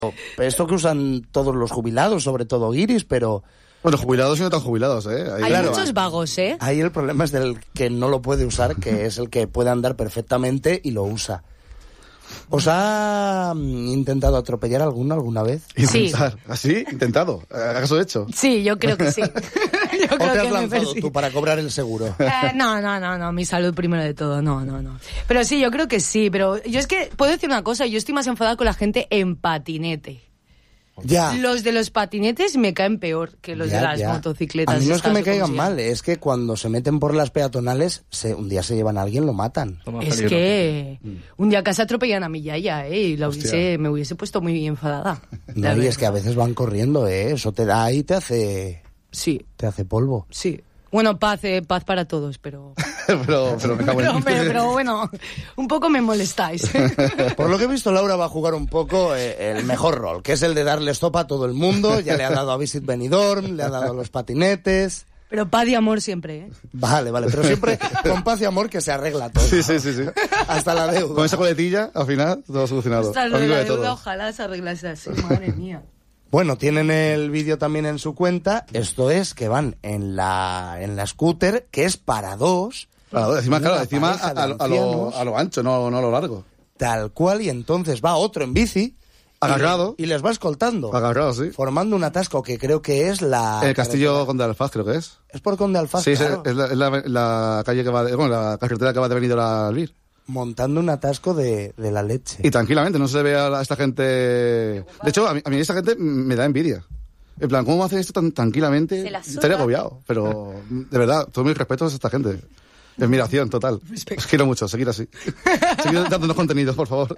Esto que usan todos los jubilados, sobre todo guiris, pero... Bueno, jubilados y no tan jubilados, ¿eh? Hay muchos vagos, ¿eh? Ahí el problema es del que no lo puede usar, que es el que puede andar perfectamente y lo usa. ¿Os ha intentado atropellar alguno alguna vez? Intentar. ¿Así? ¿Intentado? ¿Acaso hecho? Sí, yo creo que sí. ¿O te has lanzado tú para cobrar el seguro? No, mi salud primero de todo, no. Pero sí, yo creo que sí, pero yo es que puedo decir una cosa, yo estoy más enfadada con la gente en patinete. Ya. Los de los patinetes me caen peor que los de las motocicletas. A mí no es que me caigan mal, es que cuando se meten por las peatonales, un día se llevan a alguien, lo matan. Es que un día casi atropellan a mi yaya, y me hubiese puesto muy enfadada. No, y es que a veces van corriendo, eso te da y te hace... Sí. Te hace polvo. Sí. Bueno, paz para todos, pero... pero me cago en... pero bueno, un poco me molestáis. Por lo que he visto, Laura va a jugar un poco el mejor rol, que es el de darle stop a todo el mundo. Ya le ha dado a Visit Benidorm, le ha dado a los patinetes... Pero paz y amor siempre, ¿eh? Vale, pero siempre con paz y amor que se arregla todo. Sí. Hasta la deuda. Con esa coletilla, al final, todo solucionado. Hasta lo de la deuda, ojalá se arreglase así, madre mía. Bueno, tienen el vídeo también en su cuenta. Esto es que van en la scooter, que es para dos. Para dos, encima a lo ancho, no a lo largo. Tal cual, y entonces va otro en bici. Agarrado. Y les va escoltando. Agarrado, sí. Formando un atasco que creo que es la... El Castillo Conde de Alfaz, creo que es. ¿Es por Conde de Alfaz? Sí, claro. es la calle que va la carretera que va de Benidorm a Albir. Montando un atasco de la leche. Y tranquilamente, no se ve a esta gente... De hecho, a mí esta gente me da envidia. En plan, ¿cómo hacen esto tan tranquilamente? Estaría agobiado. Pero, de verdad, todo mi respeto a esta gente. Admiración total. Os quiero mucho, seguir así. Seguir dándonos contenidos, por favor.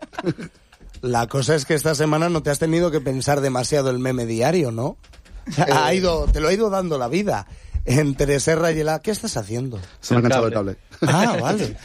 La cosa es que esta semana no te has tenido que pensar demasiado el meme diario, ¿no? Te lo ha ido dando la vida. Entre Serra y el ¿qué estás haciendo? Se me ha enganchado el cable. Ah, vale.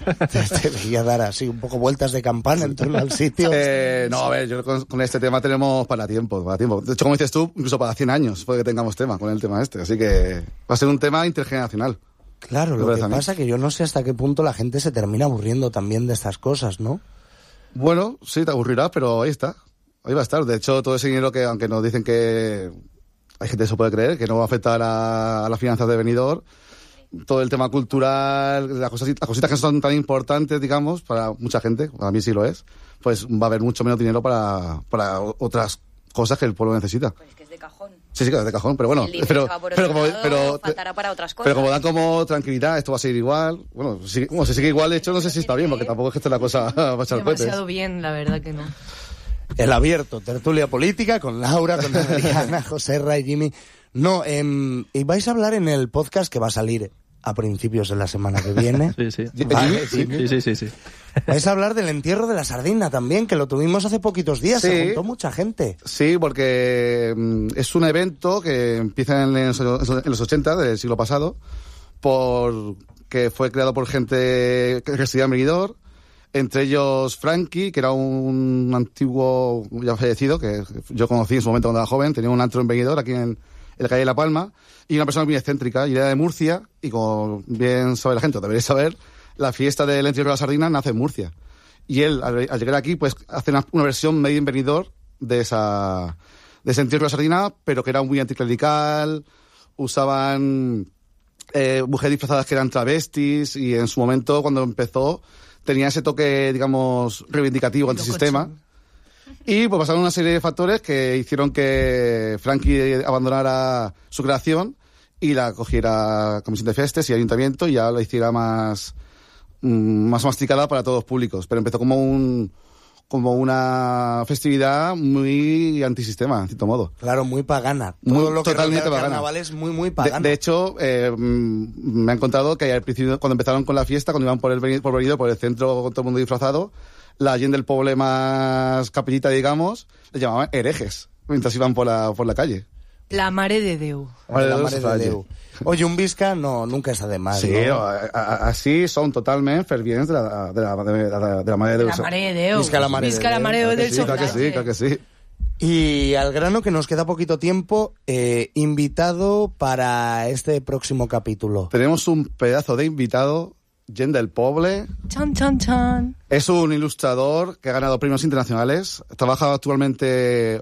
Te veía dar así un poco vueltas de campana en torno al sitio. No, a ver, yo con este tema tenemos para tiempo. De hecho, como dices tú, incluso para 100 años puede que tengamos tema con el tema este. Así que va a ser un tema intergeneracional. Claro, lo que pasa es que yo no sé hasta qué punto la gente se termina aburriendo también de estas cosas, ¿no? Bueno, sí, te aburrirás, pero ahí está. Ahí va a estar. De hecho, todo ese dinero que, aunque nos dicen que hay gente que se puede creer, que no va a afectar a las finanzas de Benidorm, todo el tema cultural, las cositas que son tan importantes, digamos, para mucha gente, para mí sí lo es, pues va a haber mucho menos dinero para otras cosas que el pueblo necesita. Pues que es de cajón. Sí, que es de cajón, pero bueno, pero faltará para otras cosas. Pero como dan como tranquilidad, esto va a seguir igual. Bueno, si sigue igual, de hecho, no sé si está bien, porque tampoco es que esté la cosa va a echar cohetes. Demasiado bien, la verdad que no. El abierto, tertulia política con Laura, con Adriana, José Ray, Jimmy. No, y vais a hablar en el podcast que va a salir a principios de la semana que viene. Sí. Vale, sí. Vais a hablar del entierro de la sardina también, que lo tuvimos hace poquitos días, se juntó mucha gente. Sí, porque es un evento que empieza en los 80 del siglo pasado, que fue creado por gente que residía en Benidorm, entre ellos Frankie, que era un antiguo ya fallecido, que yo conocí en su momento cuando era joven, tenía un antro en Benidorm, aquí en la calle de La Palma, y una persona muy excéntrica, y era de Murcia, y como bien sabe la gente, o deberéis saber, la fiesta del entierro de la sardina nace en Murcia. Y él, al llegar aquí, pues hace una versión made in Benidorm de ese entierro de la sardina, pero que era muy anticlerical, usaban mujeres disfrazadas que eran travestis, y en su momento, cuando empezó, tenía ese toque, digamos, reivindicativo antisistema. Y pues pasaron una serie de factores que hicieron que Frankie abandonara su creación y la cogiera Comisión de Festes y Ayuntamiento y ya la hiciera más masticada para todos los públicos. Pero empezó como una festividad muy antisistema, en cierto modo. Claro, muy pagana. Todo lo que totalmente rodea el pagana. carnaval es muy, muy pagano. De hecho, me han contado que al principio, cuando empezaron con la fiesta, cuando iban por Benidorm, por el centro con todo el mundo disfrazado, la gente del pueblo más capellita, digamos, les llamaban herejes mientras iban por la calle. La Mare de Déu. La Mare de Déu. Oye, un visca nunca está de más, sí, ¿no? así son totalmente fervients de la Mare de Déu. La Mare de Déu. Visca la Mare de Déu. del Claro que sí. Y al grano, que nos queda poquito tiempo, invitado para este próximo capítulo. Tenemos un pedazo de invitado. Gent del Poble. Chan, chan, chan. Es un ilustrador que ha ganado premios internacionales. Trabaja actualmente